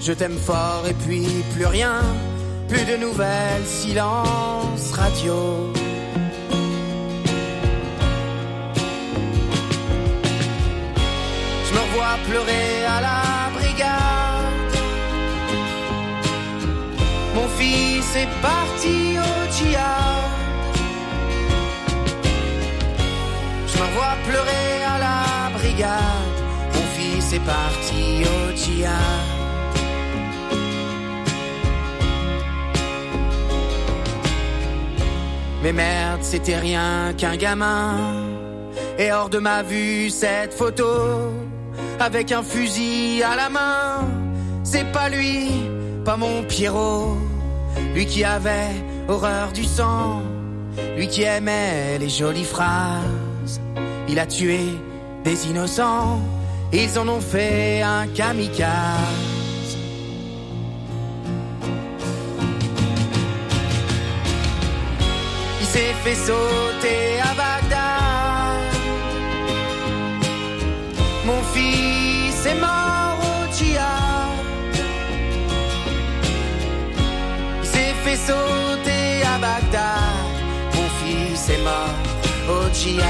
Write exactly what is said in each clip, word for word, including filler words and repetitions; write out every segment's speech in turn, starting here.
Je t'aime fort et puis plus rien, plus de nouvelles, silence radio. Je me revois pleurer à la brigade. Mon fils est parti au djihad. Je me revois pleurer à la brigade. Mon fils est parti au djihad. Mais merde, c'était rien qu'un gamin. Et hors de ma vue, cette photo, avec un fusil à la main. C'est pas lui, pas mon Pierrot. Lui qui avait horreur du sang. Lui qui aimait les jolies phrases. Il a tué des innocents. Ils en ont fait un kamikaze. Il s'est fait sauter à Bagdad. Mon fils est mort au djihad. Il s'est fait sauter à Bagdad. Mon fils est mort au djihad.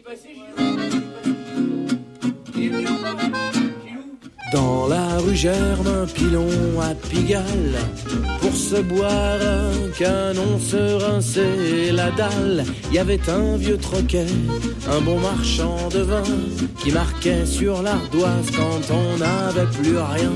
Dans la rue germe un pilon à Pigalle, pour se boire un canon, se rincer la dalle. Il y avait un vieux troquet, un bon marchand de vin, qui marquait sur l'ardoise quand on n'avait plus rien.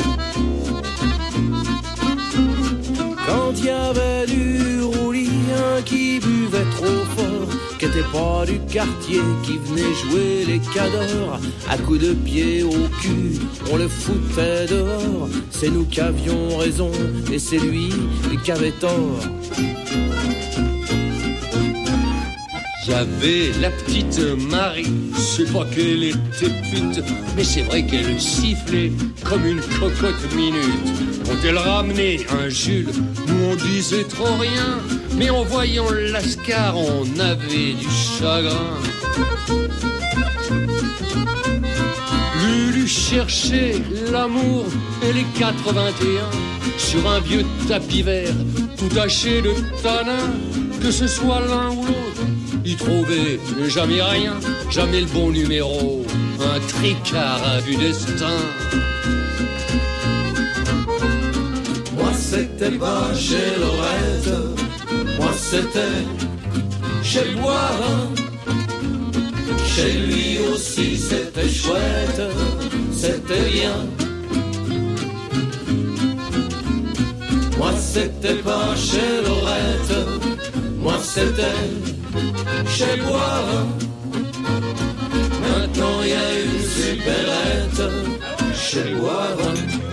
Quand il y avait du roulis, un qui buvait trop fort, qui était pas du quartier, qui venait jouer les cadors, à coups de pied au cul, on le foutait dehors. C'est nous qui avions raison, et c'est lui qui avait tort. Y'avait la petite Marie, c'est pas qu'elle était pute, mais c'est vrai qu'elle sifflait comme une cocotte minute. Quand elle ramenait un Jules, nous on disait trop rien, mais en voyant Lascar, on avait du chagrin. Lulu cherchait l'amour et les quatre-vingt-et-un sur un vieux tapis vert, tout taché de tanin, que ce soit l'un ou l'autre. Il trouvait jamais rien, jamais le bon numéro, un tricard à du destin. Moi c'était pas chez Lorette, moi c'était chez Boirin. Chez lui aussi c'était chouette, c'était bien. Moi c'était pas chez Lorette, moi c'était chez Boirin. Maintenant y a une supérette chez Boirin.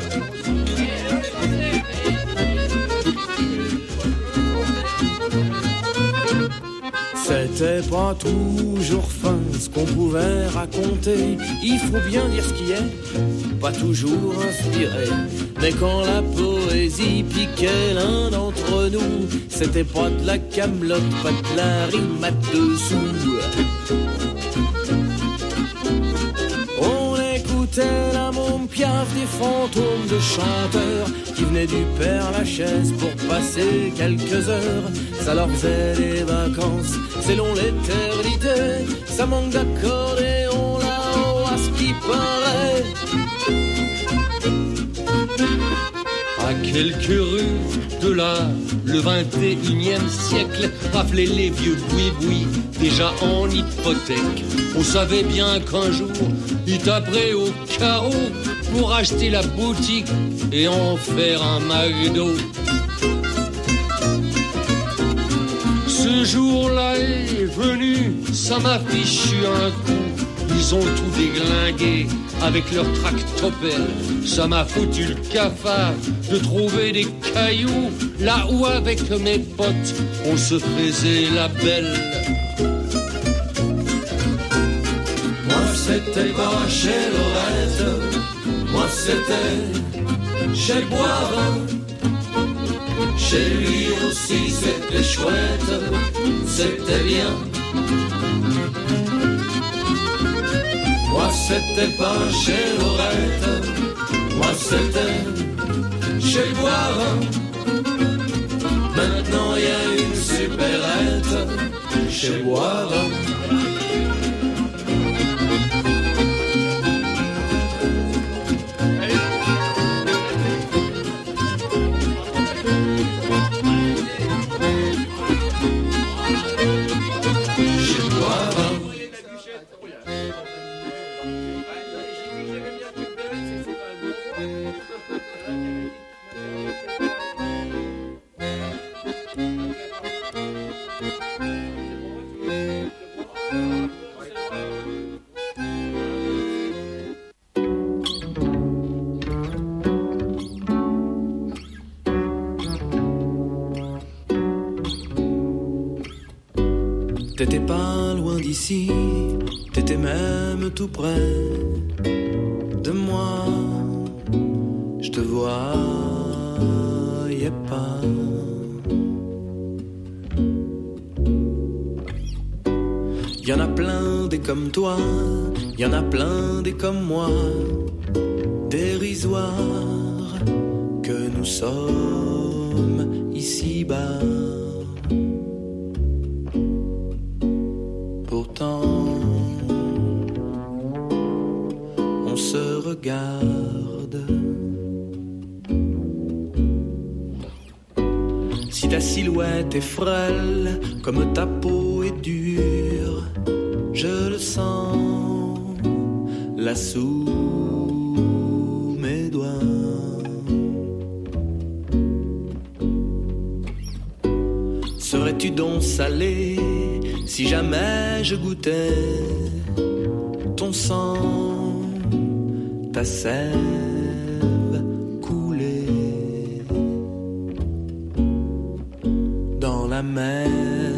C'était pas toujours fin ce qu'on pouvait raconter. Il faut bien dire ce qui est, pas toujours inspiré. Mais quand la poésie piquait l'un d'entre nous, c'était pas de la camelote, pas de la rime à dessous. On écoutait la môme Piaf, des fantômes de chanteurs qui venaient du Père Lachaise pour passer quelques heures. Ça leur faisait des vacances selon l'éternité. Ça manque d'accordéon là-haut à ce qui paraît. À quelques rues de là, le vingt et unième siècle raflait les vieux boui-boui, déjà en hypothèque. On savait bien qu'un jour, ils taperaient au carreau pour acheter la boutique et en faire un McDo. Ce jour-là est venu, ça m'a fichu un coup. Ils ont tout déglingué avec leur tractopelle. Ça m'a foutu le cafard de trouver des cailloux là où avec mes potes on se faisait la belle. Moi c'était pas chez Lorette, moi c'était chez Boirin. Chez lui aussi c'était chouette, c'était bien. Moi c'était pas chez Lorette, moi c'était chez Boirin. Maintenant y a une supérette chez Boirin. T'étais pas loin d'ici, t'étais même tout près de moi. Je te voyais pas. Y'en a plein des comme toi, y'en a plein des comme moi, dérisoires que nous sommes ici-bas. Pourtant ta silhouette est frêle, comme ta peau est dure, je le sens là sous mes doigts. Serais-tu donc salé si jamais je goûtais ton sang, ta sève coulée dans la mer,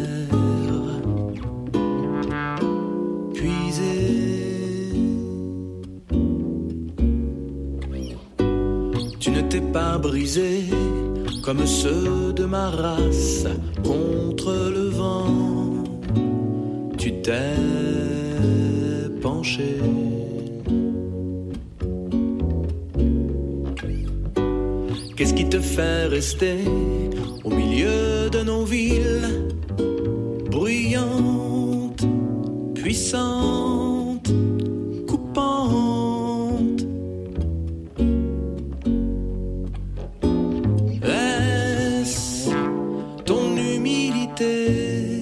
puisée? Tu ne t'es pas brisé comme ceux de ma race contre le vent, tu t'es penché. Qu'est-ce qui te fait rester au milieu de nos villes, bruyantes, puissantes, coupantes? Est-ce ton humilité?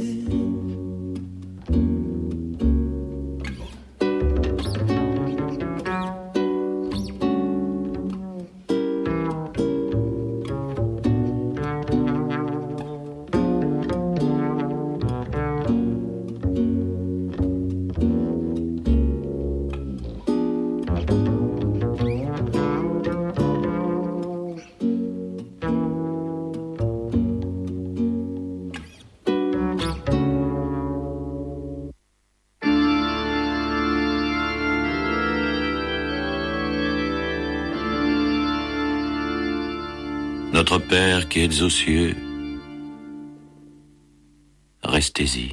Notre Père qui êtes aux cieux, restez-y.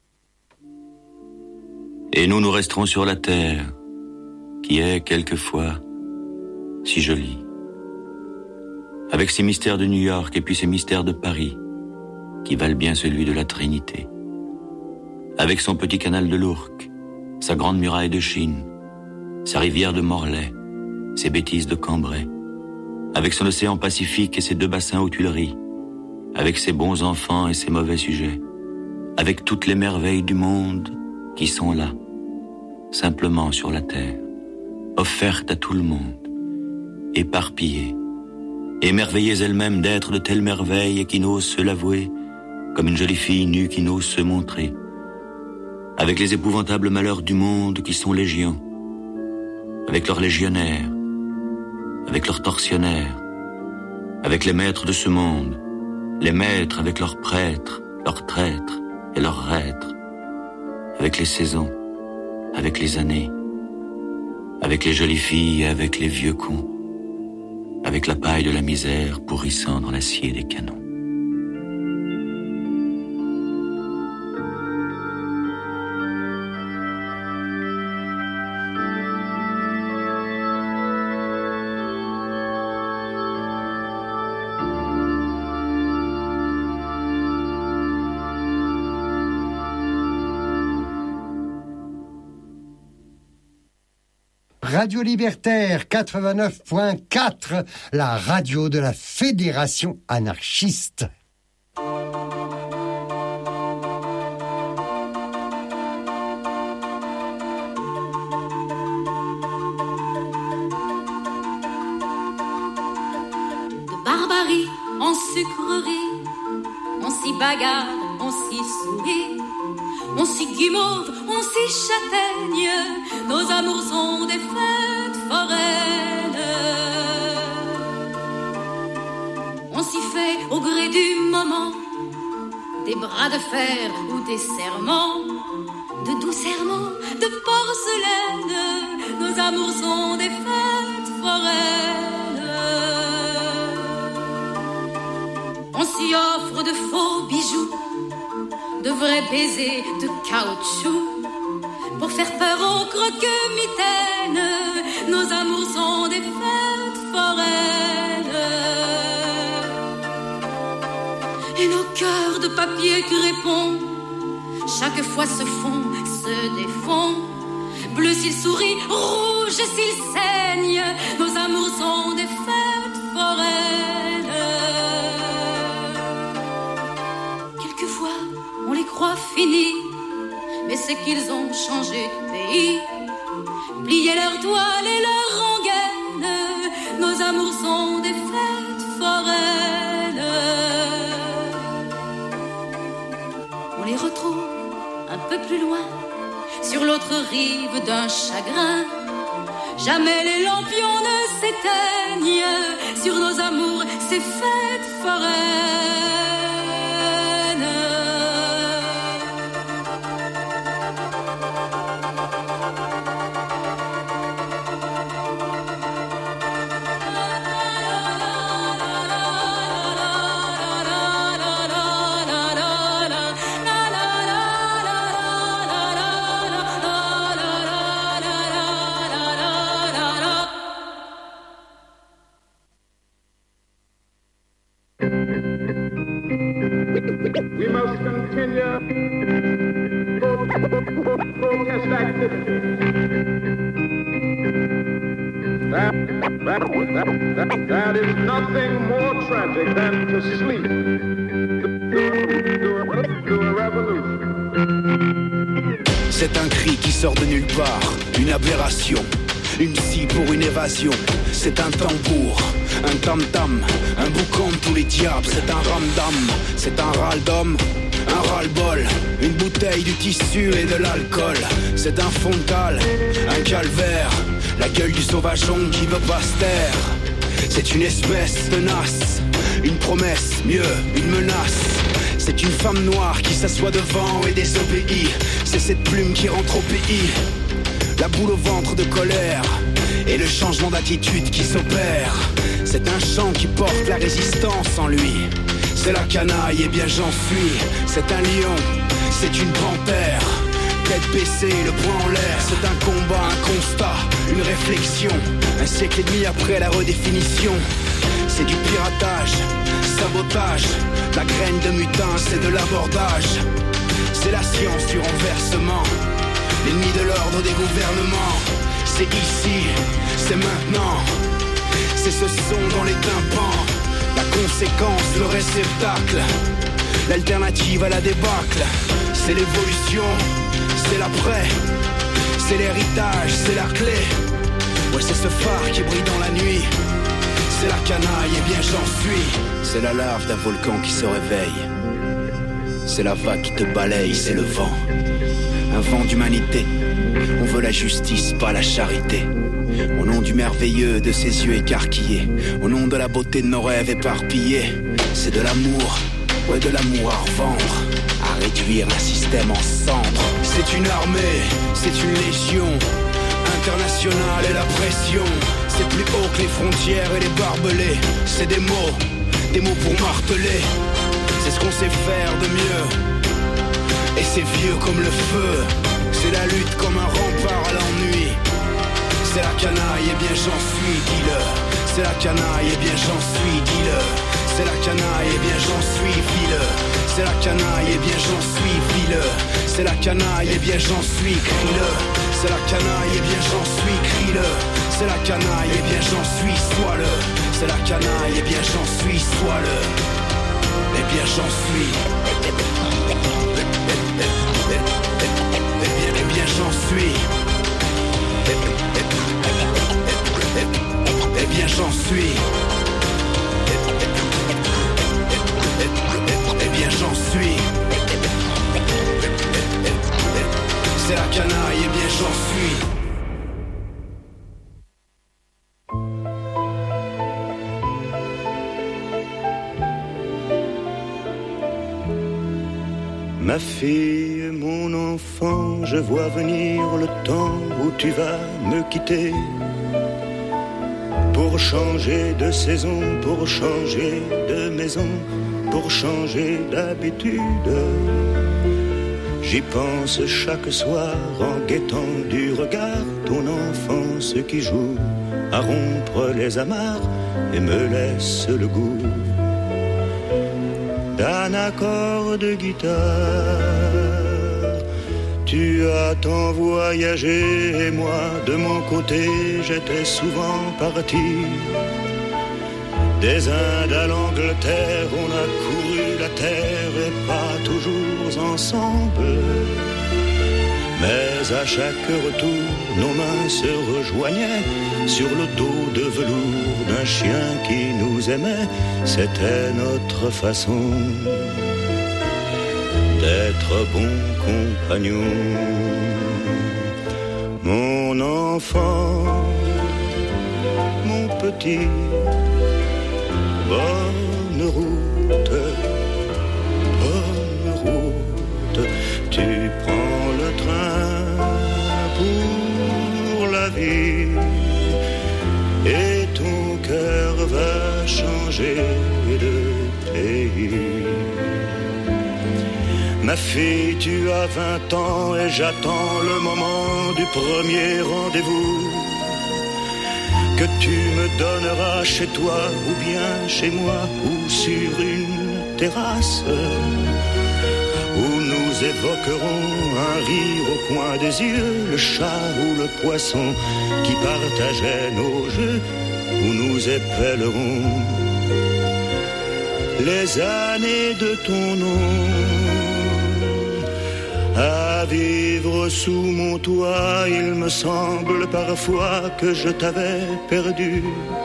Et nous, nous resterons sur la terre, qui est quelquefois si jolie, avec ses mystères de New York et puis ses mystères de Paris, qui valent bien celui de la Trinité, avec son petit canal de l'Ourcq, sa grande muraille de Chine, sa rivière de Morlaix, ses bêtises de Cambrai, avec son océan Pacifique et ses deux bassins aux Tuileries, avec ses bons enfants et ses mauvais sujets, avec toutes les merveilles du monde qui sont là, simplement sur la terre, offertes à tout le monde, éparpillées, émerveillées elles-mêmes d'être de telles merveilles et qui n'osent se l'avouer, comme une jolie fille nue qui n'ose se montrer, avec les épouvantables malheurs du monde qui sont légions, avec leurs légionnaires, avec leurs tortionnaires, avec les maîtres de ce monde, les maîtres avec leurs prêtres, leurs traîtres et leurs reîtres, avec les saisons, avec les années, avec les jolies filles et avec les vieux cons, avec la paille de la misère pourrissant dans l'acier des canons. Radio Libertaire quatre-vingt-neuf point quatre, la radio de la Fédération anarchiste. De barbarie en sucrerie, on s'y bagarre, on s'y sourit. On s'y guimauve, on s'y châtaigne, nos amours sont des fêtes foraines. On s'y fait au gré du moment, des bras de fer ou des serments, de doux serments, de porcelaine, nos amours sont des fêtes foraines. On s'y offre de faux bijoux, de vrais baisers de caoutchouc, pour faire peur aux croque-mitaines, nos amours sont des fêtes foraines. Et nos cœurs de papier crépon, chaque fois se font, se défont, bleu s'ils sourient, rouge s'ils saignent, nos amours sont des fêtes foraines. qu'ils ont changé de pays, plié leurs toiles et leurs rengaines, nos amours sont des fêtes foraines. On les retrouve un peu plus loin, sur l'autre rive d'un chagrin. Jamais les lampions ne s'éteignent sur nos amours, ces fêtes foraines. We must continue protest activity. That, that, that, that, that is nothing more tragic than to sleep through a revolution. C'est un cri qui sort de nulle part, une aberration, une scie pour une évasion. C'est un tambour, un tam-tam, un boucan de tous les diables. C'est un ramdam, c'est un râle-d'homme, un ras-le-bol, une bouteille du tissu et de l'alcool. C'est un fond de cale, un calvaire, la gueule du sauvageon qui veut pas se taire. C'est une espèce tenace, une promesse, mieux, une menace. C'est une femme noire qui s'assoit devant et désobéit. C'est cette plume qui rentre au pays, la boule au ventre de colère et le changement d'attitude qui s'opère. C'est un chant qui porte la résistance en lui. C'est la canaille et bien j'en suis. C'est un lion, c'est une panthère, tête baissée, le poing en l'air. C'est un combat, un constat, une réflexion. Un siècle et demi après la redéfinition. C'est du piratage, sabotage, la graine de mutin, c'est de l'abordage. C'est la science du renversement, l'ennemi de l'ordre des gouvernements. C'est ici, c'est maintenant, c'est ce son dans les tympans. La conséquence, le réceptacle, l'alternative à la débâcle. C'est l'évolution, c'est l'après, c'est l'héritage, c'est la clé. Ouais, c'est ce phare qui brille dans la nuit. C'est la canaille et bien j'en suis. C'est la lave d'un volcan qui se réveille. C'est la vague qui te balaye, c'est le vent. Un vent d'humanité. On veut la justice, pas la charité. Au nom du merveilleux de ses yeux écarquillés, au nom de la beauté de nos rêves éparpillés. C'est de l'amour, ouais de l'amour à revendre, à réduire un système en cendres. C'est une armée, c'est une légion internationale et la pression. C'est plus haut que les frontières et les barbelés. C'est des mots, des mots pour marteler. C'est ce qu'on sait faire de mieux. Et c'est vieux comme le feu. C'est la lutte comme un rempart à l'ennui. C'est la canaille et bien j'en suis, dis-le. C'est la canaille et bien j'en suis, dis-le. C'est la canaille et bien j'en suis, vis-le. C'est la canaille et bien j'en suis, vis-le. C'est la canaille et bien j'en suis, crie-le. C'est la canaille et bien j'en suis, crie-le. C'est la canaille et bien j'en suis, sois-le. C'est la canaille et bien j'en suis, sois-le. Et bien j'en suis. Et bien j'en suis. Eh bien j'en suis. Eh bien j'en suis. C'est la canaille, eh bien j'en suis. Ma fille, mon enfant, je vois venir le temps où tu vas me quitter. Pour changer de saison, pour changer de maison, pour changer d'habitude. J'y pense chaque soir en guettant du regard ton enfance qui joue à rompre les amarres et me laisse le goût d'un accord de guitare. Tu as tant voyagé et moi de mon côté j'étais souvent parti. Des Indes à l'Angleterre on a couru la terre et pas toujours ensemble. Mais à chaque retour, nos mains se rejoignaient sur le dos de velours d'un chien qui nous aimait. C'était notre façon d'être bons compagnons. Mon enfant, mon petit, bonne route, bonne route. Tu prends le train pour la vie et ton cœur va changer de pays. Ma fille, tu as vingt ans et j'attends le moment du premier rendez-vous que tu me donneras chez toi ou bien chez moi ou sur une terrasse où nous évoquerons un rire au coin des yeux, le chat ou le poisson qui partageait nos jeux, où nous épellerons les années de ton nom. À vivre sous mon toit, il me semble parfois que je t'avais perdu.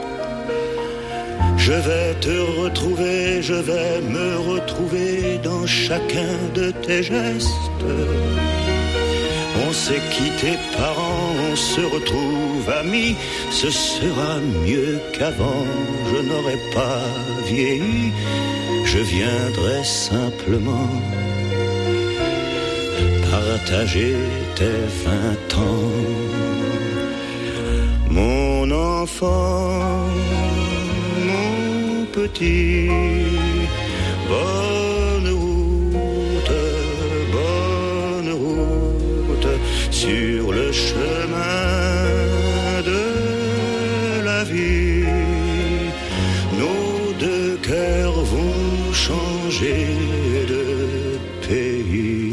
Je vais te retrouver, je vais me retrouver dans chacun de tes gestes. On s'est quitté parents, on se retrouve amis, ce sera mieux qu'avant, je n'aurai pas vieilli, je viendrai simplement partager tes vingt ans. Mon enfant, mon petit, bonne route, bonne route, sur le chemin de la vie. Nos deux cœurs vont changer de pays.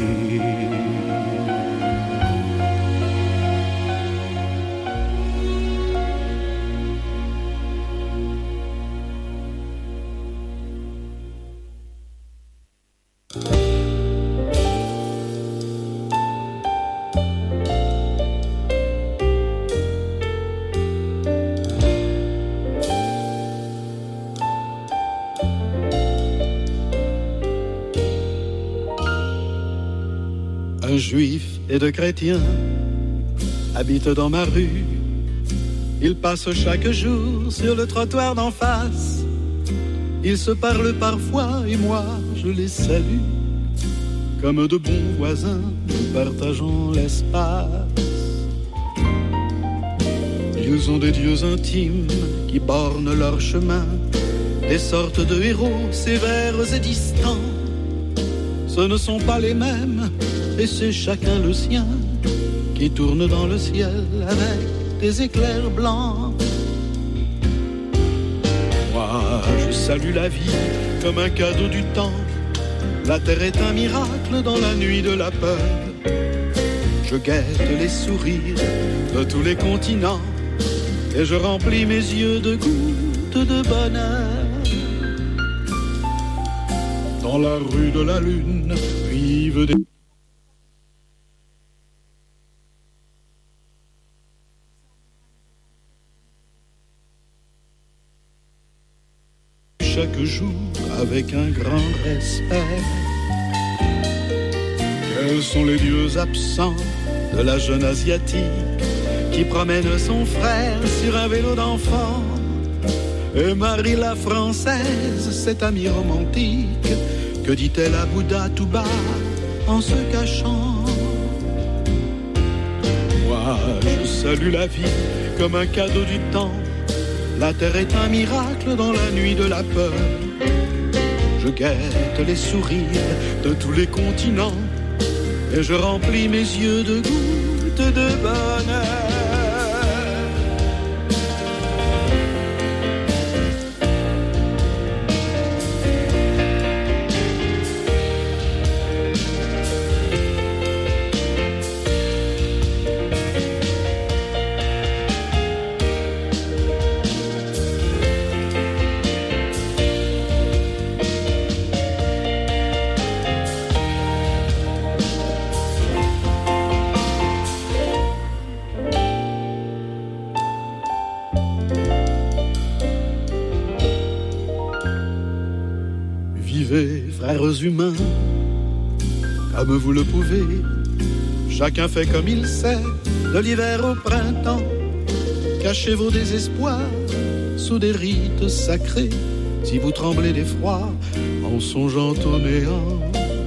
Un juif et deux chrétiens habitent dans ma rue. Ils passent chaque jour sur le trottoir d'en face. Ils se parlent parfois et moi je les salue. Comme de bons voisins, nous partageons l'espace. Ils ont des dieux intimes qui bornent leur chemin, des sortes de héros sévères et distants. Ce ne sont pas les mêmes, et c'est chacun le sien qui tourne dans le ciel avec des éclairs blancs. Moi, je salue la vie comme un cadeau du temps. La terre est un miracle dans la nuit de la peur. Je guette les sourires de tous les continents et je remplis mes yeux de gouttes de bonheur. Dans la rue de la lune vivent des... chaque jour avec un grand respect. Quels sont les dieux absents de la jeune asiatique qui promène son frère sur un vélo d'enfant? Et Marie la française, cette amie romantique, que dit-elle à Bouddha tout bas en se cachant? Moi, je salue la vie comme un cadeau du temps. La terre est un miracle dans la nuit de la peur. Je guette les sourires de tous les continents et je remplis mes yeux de gouttes de bonheur. Vivez, frères humains, comme vous le pouvez. Chacun fait comme il sait, de l'hiver au printemps. Cachez vos désespoirs sous des rites sacrés. Si vous tremblez d'effroi en songeant au néant.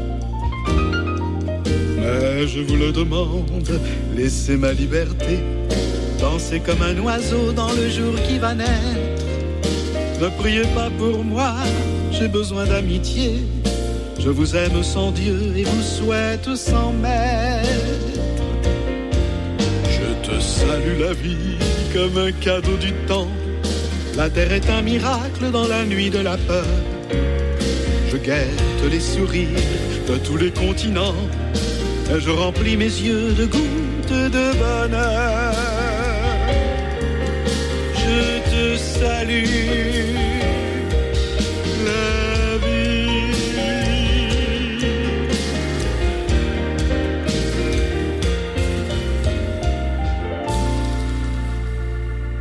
Mais je vous le demande, laissez ma liberté danser comme un oiseau dans le jour qui va naître. Ne priez pas pour moi, j'ai besoin d'amitié. Je vous aime sans Dieu et vous souhaite sans maître. Je te salue la vie comme un cadeau du temps. La terre est un miracle dans la nuit de la peur. Je guette les sourires de tous les continents et je remplis mes yeux de gouttes de bonheur. Je te salue